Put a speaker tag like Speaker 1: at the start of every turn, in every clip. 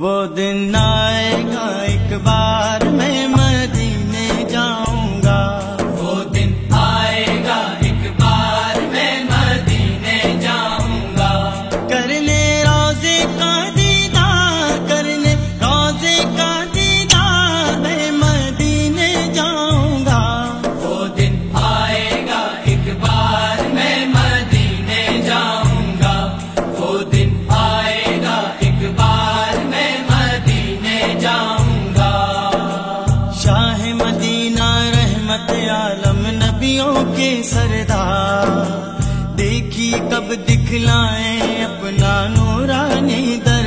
Speaker 1: وہ دن آئے گا ایک بار میں مدینے جاؤں گا،
Speaker 2: وہ دن آئے گا ایک بار میں مدینے جاؤں گا،
Speaker 1: کرنے روضے کا دیدار، کرنے روضے کا دیدار میں مدینے جاؤں گا،
Speaker 2: وہ دن آئے گا ایک بار میں مدینے جاؤں گا، وہ دن آئے گا ایک بار میں مدینے جاؤں گا۔
Speaker 1: شاہ مدینہ رحمت عالم نبیوں کے سردار، دیکھی کب دکھلائیں اپنا نورانی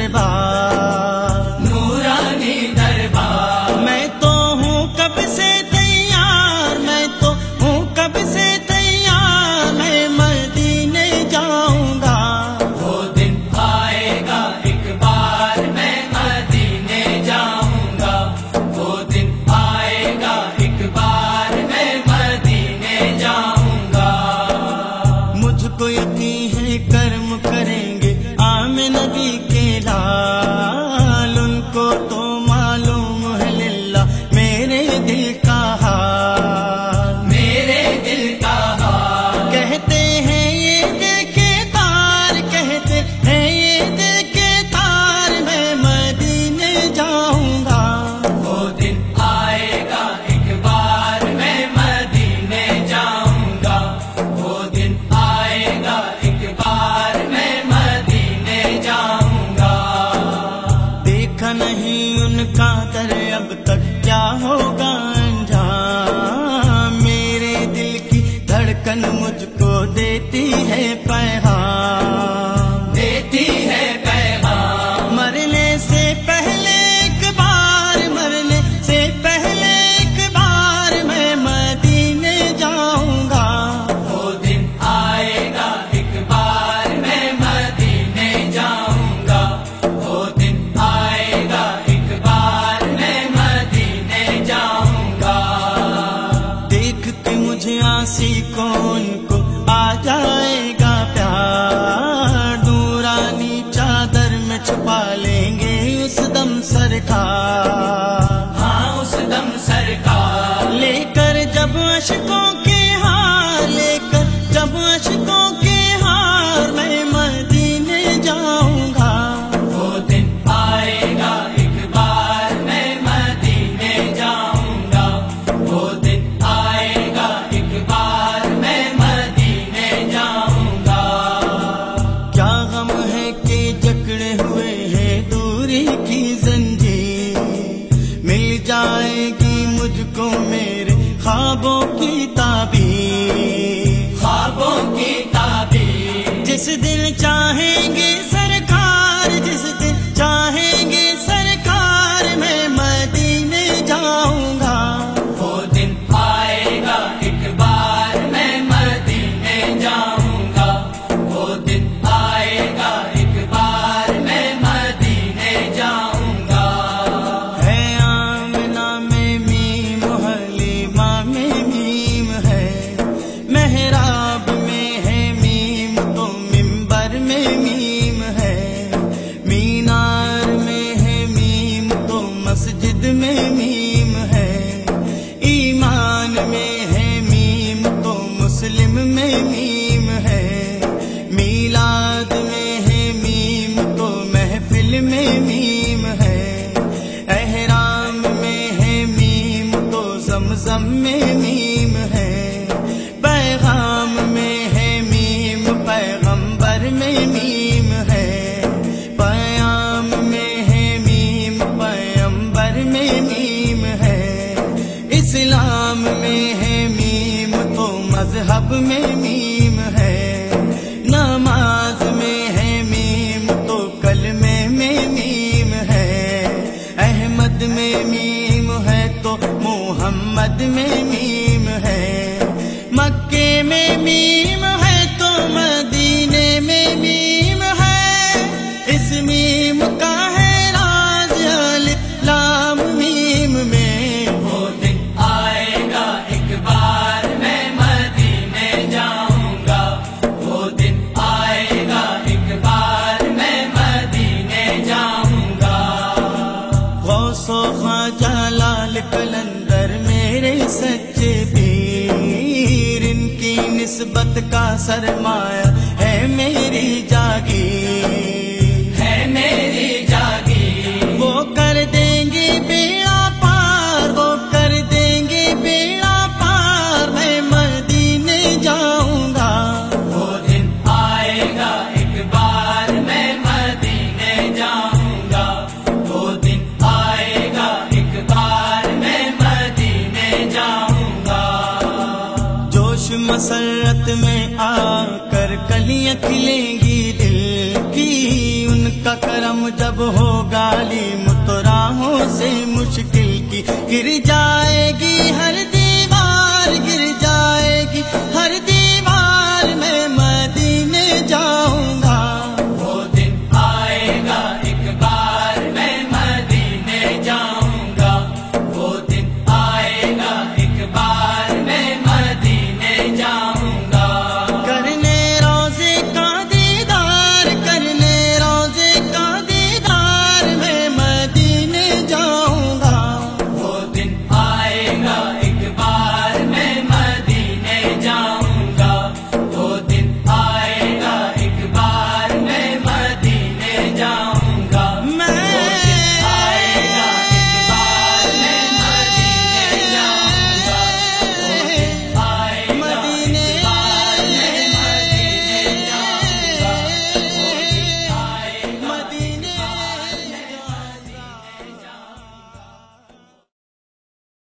Speaker 1: دربار،
Speaker 2: نورانی دربار،
Speaker 1: میں تو ہوں کب سے تیار، میں تو ہوں کب سے تیار، میں مدینے جاؤں گا،
Speaker 2: وہ دن آئے گا ایک بار میں مدینے جاؤں گا، وہ دن آئے گا ایک بار میں مدینے جاؤں گا۔
Speaker 1: مجھ کو یقین ہے کرم کریں گے عام نبی کے لال، ان کو تو معلوم ہے للہ میرے دل کا حال،
Speaker 2: میرے دل کا حال،
Speaker 1: کہتے ہیں یہ دیکھے تار، کہتے ہیں یہ دیکھے تار، میں مدینے جاؤں گا،
Speaker 2: وہ دن آئے گا ایک بار میں مدینے جاؤں گا، وہ دن آئے گا ایک بار میں مدینے جاؤں گا۔
Speaker 1: دیکھا نہیں ان کا در اب تک کیا ہوگا انجام، میرے دل کی دھڑکن مجھ کو دیتی ہے پیغام،
Speaker 2: دیتی ہے پیغام،
Speaker 1: مرنے سے پہلے ایک بار، مرنے سے پہلے ایک بار میں مدینے جاؤں گا،
Speaker 2: وہ دن آئے گا ایک بار میں مدینے جاؤں گا، وہ دن آئے گا ایک بار میں مدینے جاؤں گا۔
Speaker 1: دیکھ کے مجھے آسی کون کو آ جائے گا پیار، نورانی چادر میں چھپا لیں گے اس دم سرکار،
Speaker 2: ہاں اس دم سرکار،
Speaker 1: لے کر جب اشکوں کے ہار، لے کر جب اشکوں کے ہار میں مدینے جاؤں گا،
Speaker 2: وہ دن آئے گا ایک بار میں مدینے جاؤں گا، وہ دن آئے گا ایک بار میں مدینے جاؤں گا۔
Speaker 1: کیا غم ہے کہ جکڑے ہوئے ہیں دوری کی زنجیر، مل جائے گی مجھ کو میرے خوابوں کی تعبیر،
Speaker 2: خوابوں کی تعبیر،
Speaker 1: جس دل چاہیں گے سرکار، جس دل چاہیں گے سرکار میں مدینے جاؤں گا،
Speaker 2: وہ دن آئے گا ایک بار میں مدینے جاؤں گا، وہ دن آئے گا ایک بار میں مدینے جاؤں گا۔
Speaker 1: ہے آمنہ میں میم، حلیمہ میں میم ہے، محراب میں ہے میم تو منبر میں میم ہے، مینار میں ہے میم تو مسجد میں میم ہے، ایمان میں ہے میم تو مسلم میں میم ہے، میلاد میں ہے میم تو محفل میں میم ہے، احرام میں ہے میم تو زمزم میں میم ہے، پیغام میں ہے میم پیغمبر میں میم ہے، پیام میں ہے میم پیغمبر میں میم ہے، اسلام میں ہے میم تو مذہب میں میم ہے، نماز میں ہے میم تو کلمے میں میم ہے، احمد میں میم ہے تو محمد میں میم ہے، مکے میں میم ہے تو مدینے میں میم ہے، اس میم کا ہے راز الف لام میم میں،
Speaker 2: وہ دن آئے گا ایک بار میں مدینے جاؤں گا، وہ دن آئے گا ایک بار میں مدینے جاؤں گا۔
Speaker 1: کلندر میرے سچے پیر، ان کی نسبت کا سرمایہ ہے میری جاگیر،
Speaker 2: ہے میری جاگیر۔
Speaker 1: وہ کر دیں گے بیڑا پار، وہ کر دیں گے بیڑا پار، میں مدینے جاؤں گا۔
Speaker 2: وہ دن آئے گا ایک بار میں مدینے جاؤں گا، وہ دن آئے گا ایک بار میں مدینے جاؤں گا۔
Speaker 1: جوش مسرت میں آ کر کلیاں کھلیں گی دل کی، ان کا کرم جب ہوگا لی متراہوں سے مشکل کی، گر جائے گی ہر